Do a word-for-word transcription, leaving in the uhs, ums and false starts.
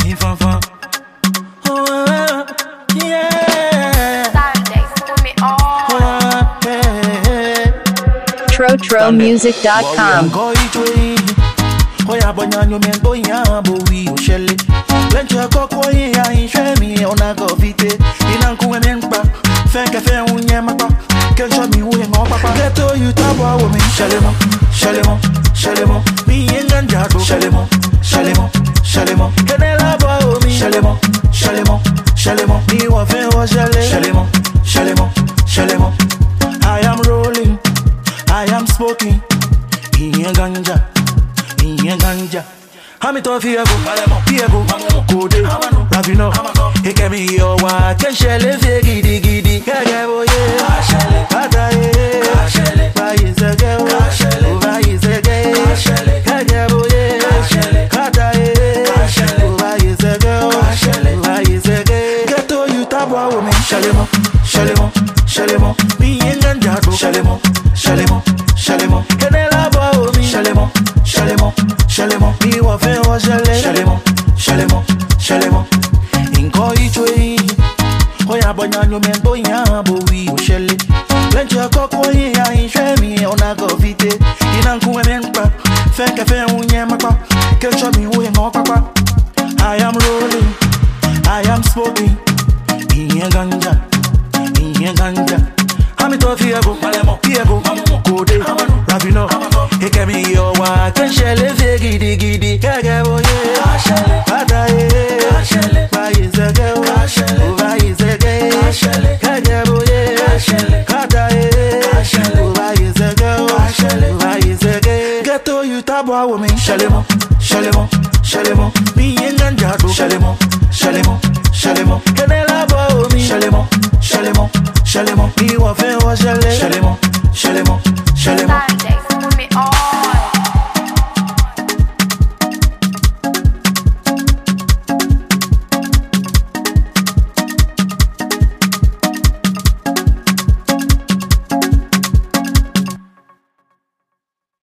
in fanfan. Oh, uh, yeah. Sundays, put me on. Oh, yeah. Tro Tro Music dot com. Oh, yeah, but now you mean boy, yeah, but we will shell it. When you go, oh, yeah, you show me on a coffee. In Uncle and Empa, thank a fair one, Yamapa. Can show me who and all papa. Get to you, Taba woman, Shalemo, Shalemo, Shalemo, me and Ganjago, Shalemo, Shalemo, Shalemo, can I love me, Shalemo, Shalemo, Shalemo, me wa fair was Shalemo, Shalemo, Shalemo. I am rolling, I am smoking, in ganja, in ganja. Hamito Fiego, Fiego, Code, Ravino, he came here, what can shell it, giddy giddy, Kagabo, yeah, Pataye, why is a girl, why is a gay, Kagabo, yeah, Pataye, why is a girl, why is a gay, get to you, Tabwa woman, Shalemo, Shalemo, Shalemo, me and Ganjago, Shalemo, Shalemo, Shalemo, Canela Bow, Shalemo, Shalemo, Shalemo, me wa fe wa shale, Shalemo, Shalemo, Shalemo, Inko ichwe, Oya bonya no men boya bo we o shale, Lencha koko ya inshwe mi ona go fite, Inanku men pa, fe ka fe unye mapa, Kesho mi we no papa. I am rolling, I am smoking, Inye ganja, Inye ganja. Hamito Fiego, Fiego, Code, Ravino, he came here, what can shell it, giddy giddy, Kagabo, yeah, Pataye, why is a girl, why is a gay, Kagabo, yeah, Pataye, why is a girl, why is a gay, get to you, Tabwa woman, Shalemo, Shalemo, Shalemo, me and Ganjago, Shalemo, Shalemo, Shalemo, Canela Bow, Shalemo, Shalemo, Shalemo, me wa fe